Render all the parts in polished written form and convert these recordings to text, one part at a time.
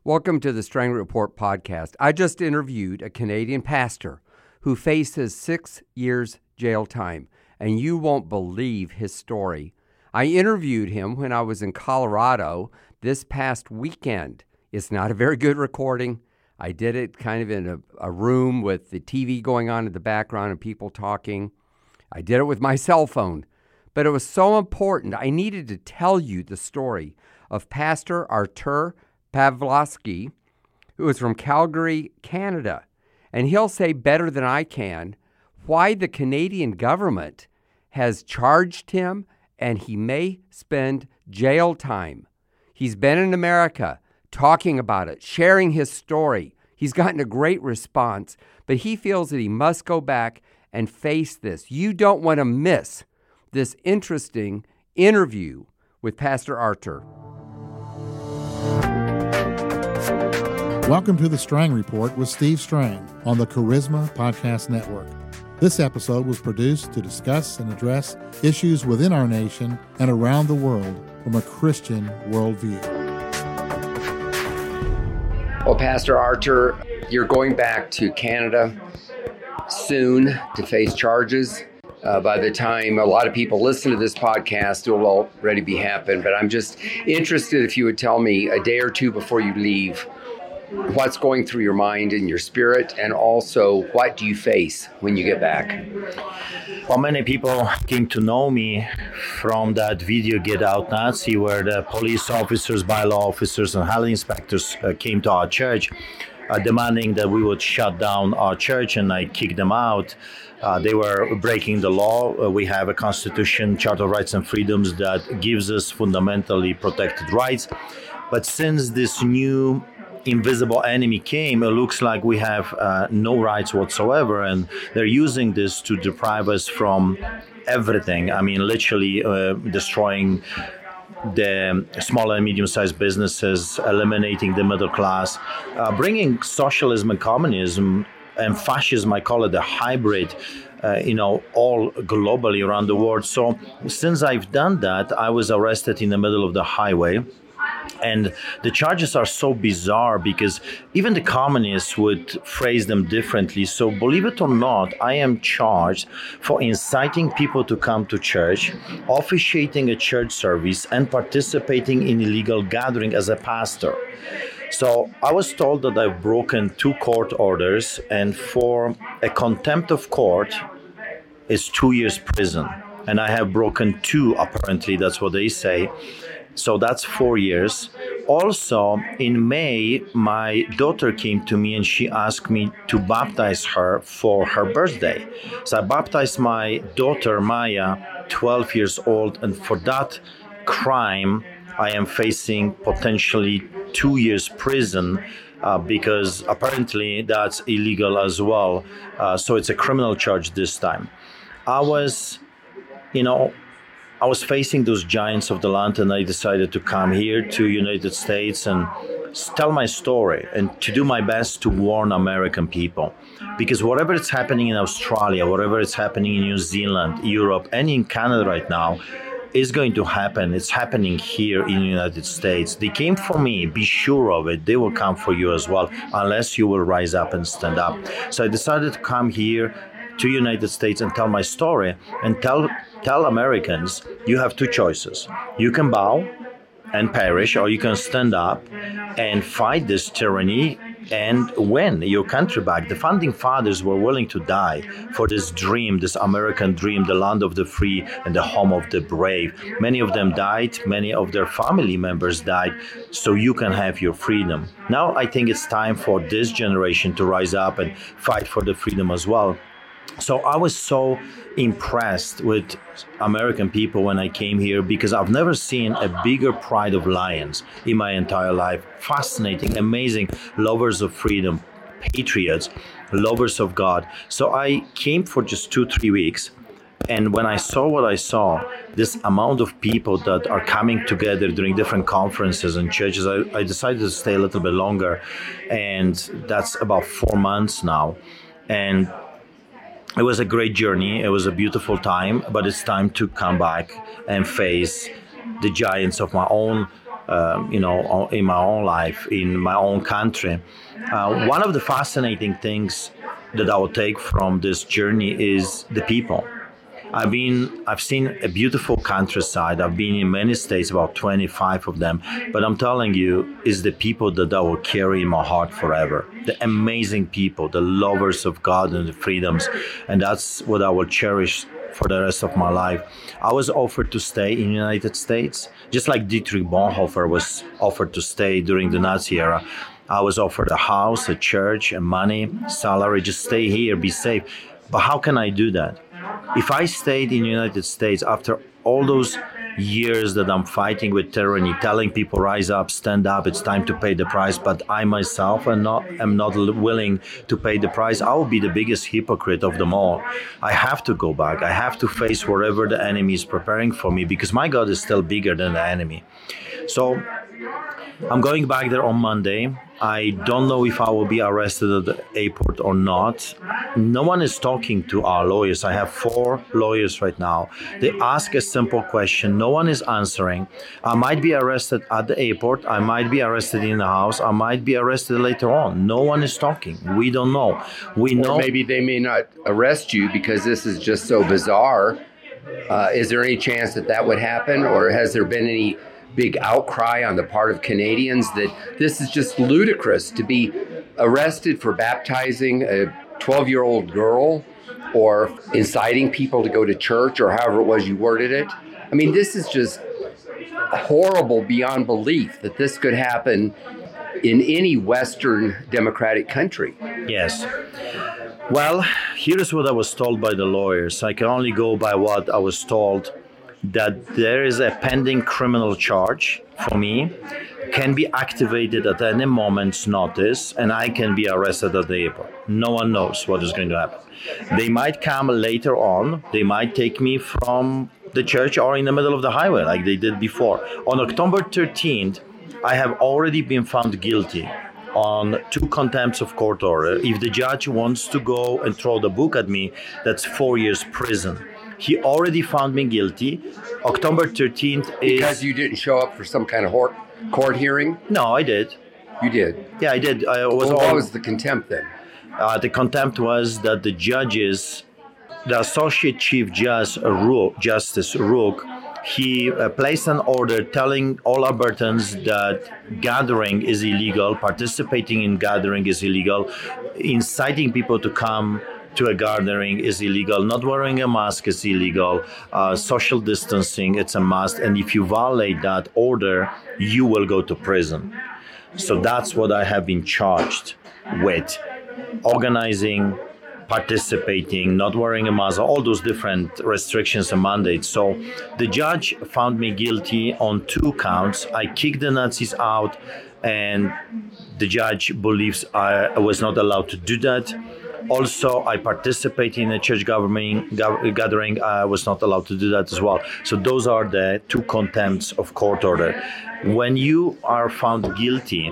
Welcome to the Strang Report podcast. I just interviewed a Canadian pastor who faces 6 years jail time, and you won't believe his story. I interviewed him when I was in Colorado this past weekend. It's not a very good recording. I did it kind of in a room with the TV going on in the background and people talking. I did it with my cell phone, but it was so important. I needed to tell you the story of Pastor Artur Pawlowski, who is from Calgary, Canada. And he'll say better than I can why the Canadian government has charged him and he may spend jail time. He's been in America talking about it, sharing his story. He's gotten a great response, but he feels that he must go back and face this. You don't want to miss this interesting interview with Pastor Artur. Welcome to the Strang Report with Steve Strang on the Charisma Podcast Network. This episode was produced to discuss and address issues within our nation and around the world from a Christian worldview. Well, Pastor Artur, you're going back to Canada soon to face charges. By the time a lot of people listen to this podcast, it will already be happened. But I'm just interested if you would tell me a day or two before you leave what's going through your mind and your spirit, and also what do you face when you get back? Well, many people came to know me from that video Get Out Nazi, where the police officers, bylaw officers, and health inspectors came to our church demanding that we would shut down our church, and I kicked them out. They were breaking the law. We have a constitution, Charter of Rights and Freedoms, that gives us fundamentally protected rights. But since this new invisible enemy came, it looks like we have no rights whatsoever, and they're using this to deprive us from everything. I mean, literally destroying the small and medium-sized businesses, eliminating the middle class, bringing socialism and communism and fascism, I call it a hybrid, all globally around the world. So since I've done that, I was arrested in the middle of the highway. And the charges are so bizarre because even the communists would phrase them differently. So believe it or not, I am charged for inciting people to come to church, officiating a church service, and participating in illegal gathering as a pastor. So I was told that I've broken 2 court orders, and for a contempt of court is 2 years prison. And I have broken 2, apparently, that's what they say. So that's 4 years. Also, in May, my daughter came to me and she asked me to baptize her for her birthday. So I baptized my daughter, Maya, 12 years old. And for that crime, I am facing potentially 2 years prison because apparently that's illegal as well. So it's a criminal charge this time. I was facing those giants of the land, and I decided to come here to United States and tell my story and to do my best to warn American people. Because whatever is happening in Australia, whatever is happening in New Zealand, Europe, and in Canada right now is going to happen. It's happening here in the United States. They came for me, be sure of it. They will come for you as well, unless you will rise up and stand up. So I decided to come here to United States and tell my story and tell Americans, you have 2 choices. You can bow and perish, or you can stand up and fight this tyranny and win your country back. The founding fathers were willing to die for this dream, this American dream, the land of the free and the home of the brave. Many of them died, many of their family members died, so you can have your freedom. Now I think it's time for this generation to rise up and fight for the freedom as well. So I was so impressed with American people when I came here because I've never seen a bigger pride of lions in my entire life. Fascinating, amazing, lovers of freedom, patriots, lovers of God. So I came for just 2-3 weeks. And when I saw what I saw, this amount of people that are coming together during different conferences and churches, I decided to stay a little bit longer. And that's about 4 months now. And it was a great journey. It was a beautiful time, but it's time to come back and face the giants of my own in my own life, in my own country. One of the fascinating things that I will take from this journey is the people. I've seen a beautiful countryside. I've been in many states, about 25 of them. But I'm telling you, it's the people that I will carry in my heart forever. The amazing people, the lovers of God and the freedoms. And that's what I will cherish for the rest of my life. I was offered to stay in the United States, just like Dietrich Bonhoeffer was offered to stay during the Nazi era. I was offered a house, a church, and money, salary, just stay here, be safe. But how can I do that? If I stayed in the United States after all those years that I'm fighting with tyranny, telling people rise up, stand up, it's time to pay the price, but I myself am not willing to pay the price, I will be the biggest hypocrite of them all. I have to go back. I have to face whatever the enemy is preparing for me, because my God is still bigger than the enemy. So I'm going back there on Monday. I don't know if I will be arrested at the airport or not. No one is talking to our lawyers. I have 4 lawyers right now. They ask a simple question. No one is answering. I might be arrested at the airport. I might be arrested in the house. I might be arrested later on. No one is talking. We don't know. We know. Or maybe they may not arrest you because this is just so bizarre. Is there any chance that would happen? Or has there been any big outcry on the part of Canadians that this is just ludicrous to be arrested for baptizing a 12-year-old girl or inciting people to go to church, or however it was you worded it? I mean, this is just horrible beyond belief that this could happen in any Western democratic country. Yes. Well, here's what I was told by the lawyers. I can only go by what I was told, that there is a pending criminal charge for me, can be activated at any moment's notice, and I can be arrested at the airport. No one knows what is going to happen. They might come later on. They might take me from the church or in the middle of the highway like they did before. On October 13th, I have already been found guilty on 2 contempts of court order. If the judge wants to go and throw the book at me, that's 4 years prison. He already found me guilty. October 13th is... Because you didn't show up for some kind of court hearing? No, I did. You did? Yeah, I did. What was the contempt then? The contempt was that the judges, the Associate Chief Justice Rook, he placed an order telling all Albertans that gathering is illegal, participating in gathering is illegal, inciting people to come to a gathering is illegal, not wearing a mask is illegal, social distancing, it's a must, and if you violate that order, you will go to prison. So that's what I have been charged with: organizing, participating, not wearing a mask, all those different restrictions and mandates. So the judge found me guilty on 2 counts. I kicked the Nazis out, and the judge believes I was not allowed to do that. Also, I participated in a church gathering. I was not allowed to do that as well. So those are the 2 contempts of court order. When you are found guilty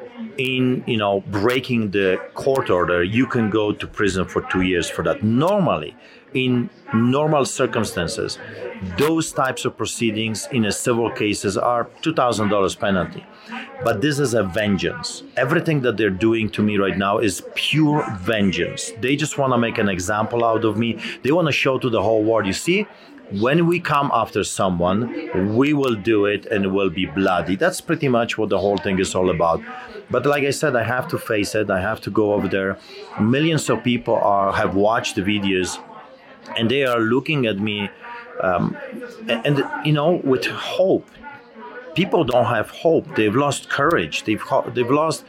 in, breaking the court order, you can go to prison for 2 years for that. Normally, in normal circumstances, those types of proceedings in a civil cases are $2,000 penalty. But this is a vengeance. Everything that they're doing to me right now is pure vengeance. They just want to make an example out of me. They want to show to the whole world, you see, when we come after someone, we will do it and it will be bloody. That's pretty much what the whole thing is all about. But like I said, I have to face it. I have to go over there. Millions of people have watched the videos, and they are looking at me, with hope. People don't have hope. They've lost courage. They've lost,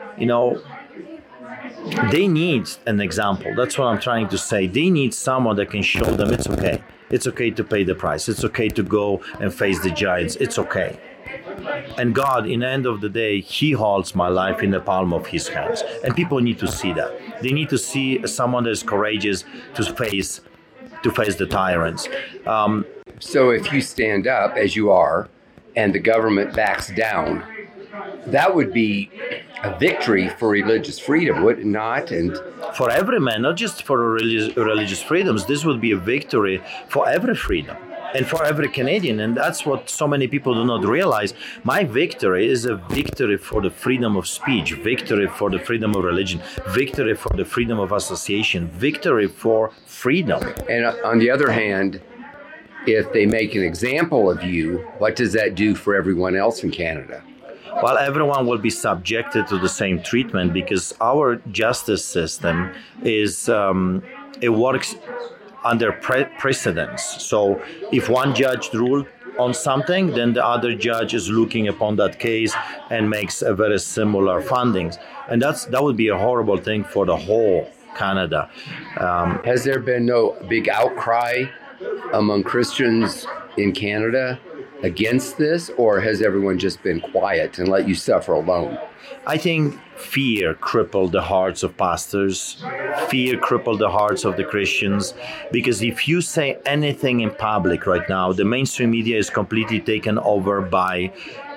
they need an example. That's what I'm trying to say. They need someone that can show them it's okay. It's okay to pay the price. It's okay to go and face the giants. It's okay. And God, in the end of the day, He holds my life in the palm of His hands. And people need to see that. They need to see someone that is courageous to face the tyrants. So if you stand up, as you are, and the government backs down, that would be a victory for religious freedom, would it not? And for every man, not just for religious freedoms, this would be a victory for every freedom. and for every Canadian. And that's what so many people do not realize. My victory is a victory for the freedom of speech, victory for the freedom of religion, victory for the freedom of association, victory for freedom. And on the other hand, if they make an example of you, what does that do for everyone else in Canada? Well, everyone will be subjected to the same treatment because our justice system is, it works under precedence. So if one judge ruled on something, then the other judge is looking upon that case and makes a very similar findings. And that would be a horrible thing for the whole Canada. Has there been no big outcry among Christians in Canada against this, or has everyone just been quiet and let you suffer alone? I think fear crippled the hearts of pastors. Fear crippled the hearts of the Christians, because if you say anything in public right now, the mainstream media is completely taken over by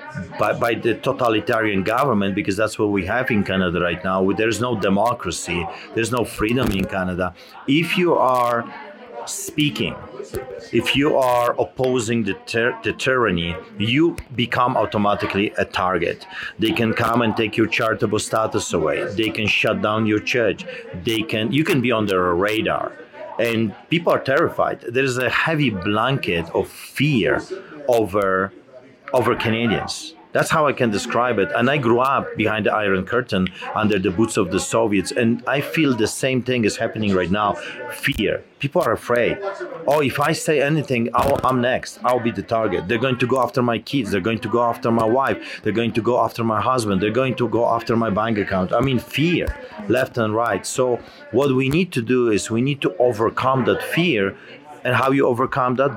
the totalitarian government, because that's what we have in Canada right now. There's no democracy. There's no freedom in Canada. If you are speaking, if you are opposing the tyranny, you become automatically a target. They can come and take your charitable status away. They can shut down your church. You can be on their radar. And people are terrified. There is a heavy blanket of fear over Canadians. That's how I can describe it. And I grew up behind the Iron Curtain under the boots of the Soviets. And I feel the same thing is happening right now. Fear. People are afraid. Oh, if I say anything, I'm next. I'll be the target. They're going to go after my kids. They're going to go after my wife. They're going to go after my husband. They're going to go after my bank account. I mean, fear, left and right. So what we need to do is we need to overcome that fear. And how you overcome that? By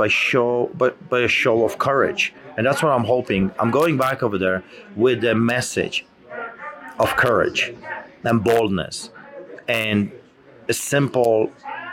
a show of courage. And that's what I'm hoping. I'm going back over there with a message of courage and boldness and a simple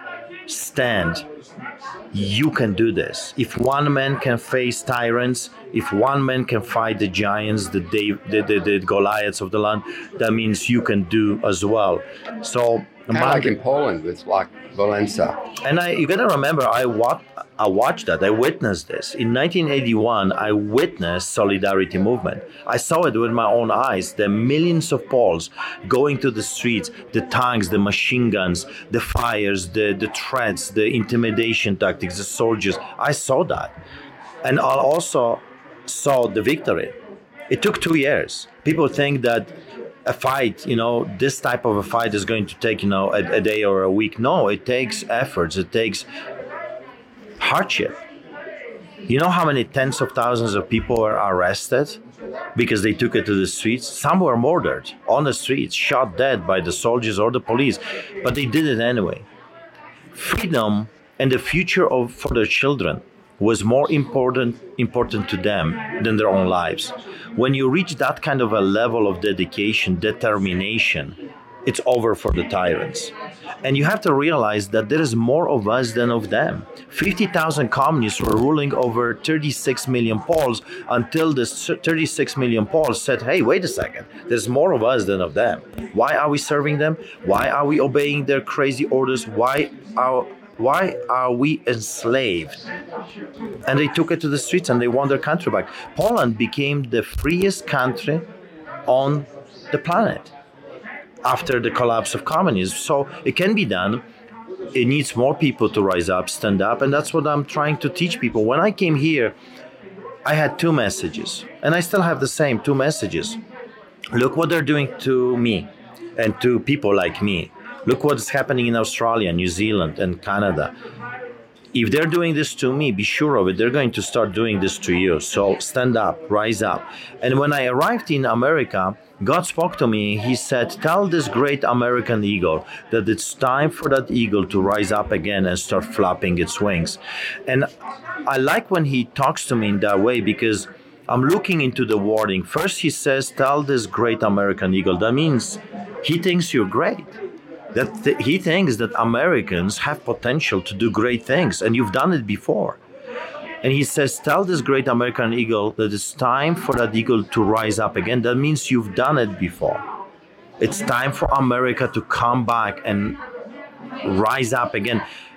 stand. You can do this. If one man can face tyrants, if one man can fight the giants, the Goliaths of the land, that means you can do as well. So kind of like in Poland with Lech Walesa. And you got to remember, I watched that. I witnessed this. In 1981, I witnessed Solidarity movement. I saw it with my own eyes. The millions of Poles going to the streets, the tanks, the machine guns, the fires, the threats, the intimidation tactics, the soldiers. I saw that. And I also saw the victory. It took 2 years. People think that a fight, this type of a fight is going to take, a day or a week. No, it takes efforts. It takes hardship. You know how many tens of thousands of people were arrested because they took it to the streets? Some were murdered on the streets, shot dead by the soldiers or the police, but they did it anyway. Freedom and the future for their children was more important to them than their own lives. When you reach that kind of a level of dedication, determination, it's over for the tyrants. And you have to realize that there is more of us than of them. 50,000 communists were ruling over 36 million Poles until the 36 million Poles said, hey, wait a second, there's more of us than of them. Why are we serving them? Why are we obeying their crazy orders? Why are we enslaved? And they took it to the streets and they won their country back. Poland became the freest country on the planet after the collapse of communism. So it can be done. It needs more people to rise up, stand up, and that's what I'm trying to teach people. When I came here, I had 2 messages, and I still have the same 2 messages. Look what they're doing to me and to people like me. Look what's happening in Australia, New Zealand, and Canada. If they're doing this to me, be sure of it, they're going to start doing this to you. So stand up, rise up. And when I arrived in America, God spoke to me. He said, tell this great American eagle that it's time for that eagle to rise up again and start flapping its wings. And I like when he talks to me in that way, because I'm looking into the wording. First, he says, tell this great American eagle. That means he thinks you're great. That he thinks that Americans have potential to do great things, and you've done it before. And he says, tell this great American eagle that it's time for that eagle to rise up again. That means you've done it before. It's time for America to come back and rise up again.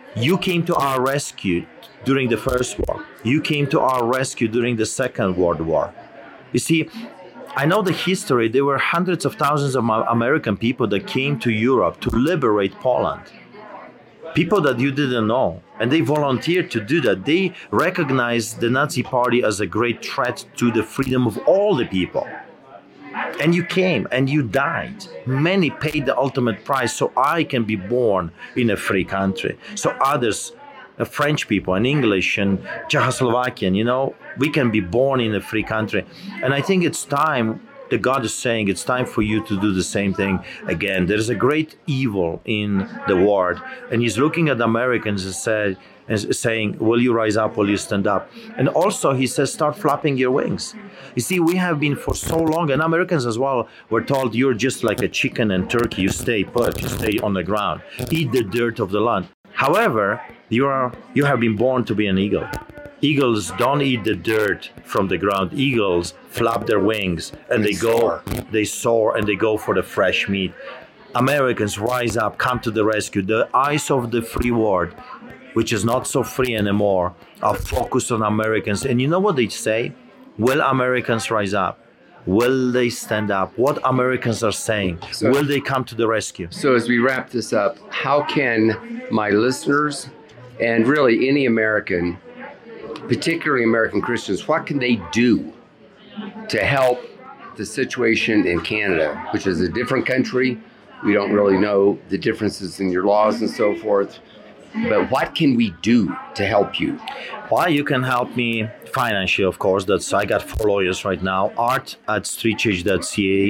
You came to our rescue during the First War. You came to our rescue during the Second World War. You see, I know the history. There were hundreds of thousands of American people that came to Europe to liberate Poland. People that you didn't know. And they volunteered to do that. They recognized the Nazi Party as a great threat to the freedom of all the people. And you came and you died. Many paid the ultimate price so I can be born in a free country. So others, French people and English and Czechoslovakian, we can be born in a free country. And I think it's time that God is saying it's time for you to do the same thing again. There's a great evil in the world. And he's looking at Americans and saying, will you rise up? Will you stand up? And also he says, start flapping your wings. You see, we have been for so long, and Americans as well were told, you're just like a chicken and turkey. You stay put, you stay on the ground. Eat the dirt of the land. However, you have been born to be an eagle. Eagles don't eat the dirt from the ground. Eagles flap their wings and they soar and they go for the fresh meat. Americans rise up, come to the rescue. The eyes of the free world, which is not so free anymore, are focused on Americans. And you know what they say? Will Americans rise up? Will they stand up? What Americans are saying? Will they come to the rescue? So as we wrap this up, how can my listeners and really any American, particularly American Christians, what can they do to help the situation in Canada, which is a different country? We don't really know the differences in your laws and so forth. But what can we do to help you? Well, you can help me financially, of course. I got 4 lawyers right now. art@streetchurch.ca,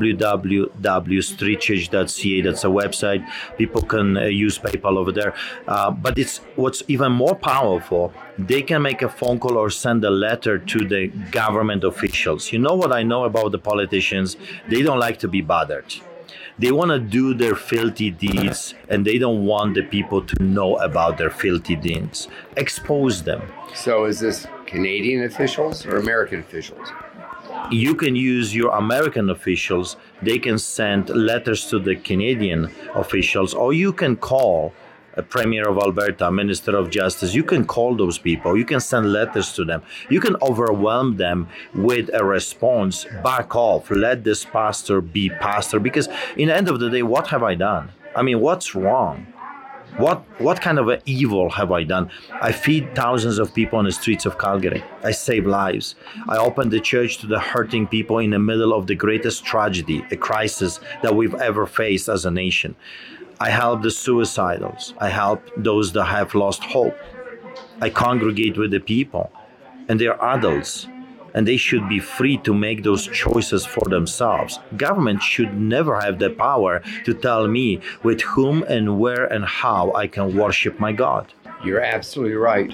www.streetchurch.ca. That's a website. People can use PayPal over there. But what's even more powerful, they can make a phone call or send a letter to the government officials. You know what I know about the politicians? They don't like to be bothered. They want to do their filthy deeds, and they don't want the people to know about their filthy deeds. Expose them. So is this Canadian officials or American officials? You can use your American officials. They can send letters to the Canadian officials, or you can call a Premier of Alberta, Minister of Justice. You can call those people. You can send letters to them. You can overwhelm them with a response. Back off. Let this pastor be pastor. Because in the end of the day, what have I done? I mean, what's wrong? What kind of evil have I done? I feed thousands of people on the streets of Calgary. I save lives. I open the church to the hurting people in the middle of the greatest tragedy, a crisis that we've ever faced as a nation. I help the suicidals. I help those that have lost hope. I congregate with the people, and they're adults, and they should be free to make those choices for themselves. Government should never have the power to tell me with whom and where and how I can worship my God. You're absolutely right.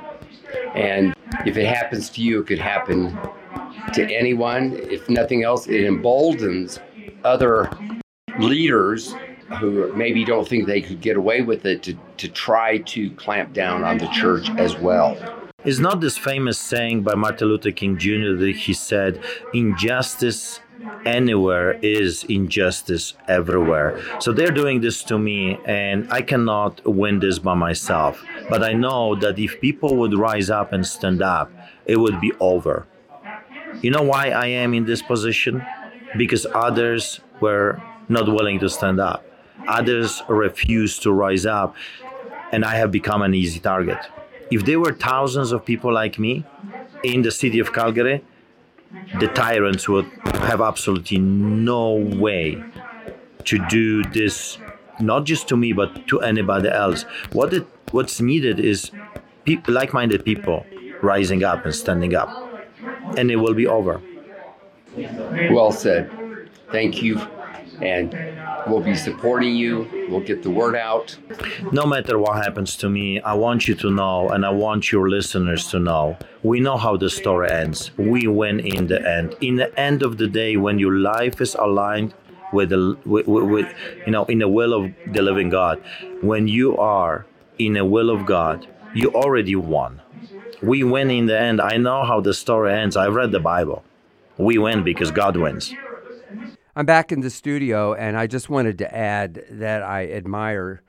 And if it happens to you, it could happen to anyone. If nothing else, it emboldens other leaders who maybe don't think they could get away with it to try to clamp down on the church as well. It's not this famous saying by Martin Luther King Jr. that he said, injustice anywhere is injustice everywhere. So they're doing this to me, and I cannot win this by myself. But I know that if people would rise up and stand up, it would be over. You know why I am in this position? Because others were not willing to stand up. Others refused to rise up, and I have become an easy target. If there were thousands of people like me in the city of Calgary, the tyrants would have absolutely no way to do this, not just to me, but to anybody else. What's needed is like-minded people rising up and standing up, and it will be over. Well said. Thank you. And we'll be supporting you. We'll get the word out. No matter what happens to me, I want you to know, and I want your listeners to know, we know how the story ends. We win in the end. In the end of the day, when your life is aligned with in the will of the living God, when you are in the will of God, you already won. We win in the end. I know how the story ends. I've read the Bible. We win because God wins. I'm back in the studio, and I just wanted to add that I admire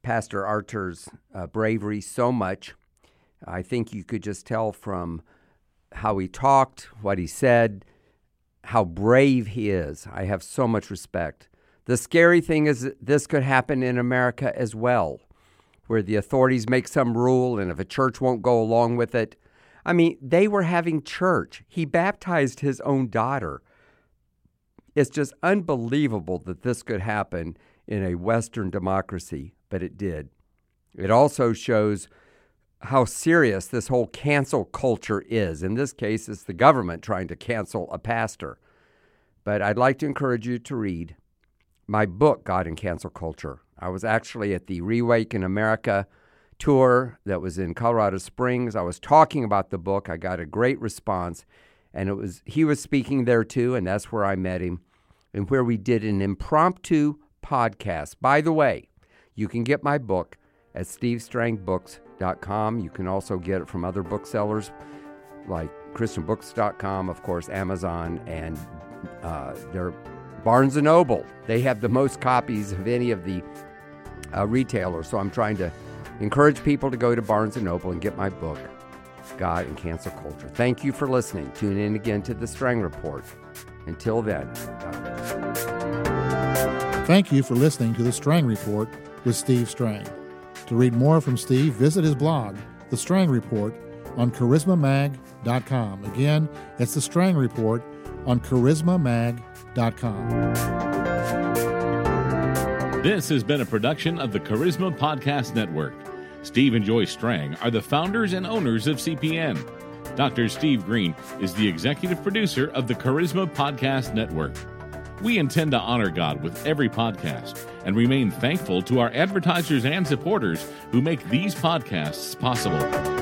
Pastor Artur's bravery so much. I think you could just tell from how he talked, what he said, how brave he is. I have so much respect. The scary thing is that this could happen in America as well, where the authorities make some rule, and if a church won't go along with it. I mean, they were having church. He baptized his own daughter. It's just unbelievable that this could happen in a Western democracy, but it did. It also shows how serious this whole cancel culture is. In this case, it's the government trying to cancel a pastor. But I'd like to encourage you to read my book, God and Cancel Culture. I was actually at the Reawaken America tour that was in Colorado Springs. I was talking about the book. I got a great response, and he was speaking there too, and that's where I met him, and where we did an impromptu podcast. By the way, you can get my book at stevestrangbooks.com. You can also get it from other booksellers like christianbooks.com, of course, Amazon, and they're Barnes & Noble. They have the most copies of any of the retailers. So I'm trying to encourage people to go to Barnes & Noble and get my book, God and Cancel Culture. Thank you for listening. Tune in again to The Strang Report. Until then, God bless. Thank you for listening to The Strang Report with Steve Strang. To read more from Steve, visit his blog, The Strang Report, on charismamag.com. Again, it's The Strang Report on charismamag.com. This has been a production of the Charisma Podcast Network. Steve and Joy Strang are the founders and owners of CPN. Dr. Steve Green is the executive producer of the Charisma Podcast Network. We intend to honor God with every podcast and remain thankful to our advertisers and supporters who make these podcasts possible.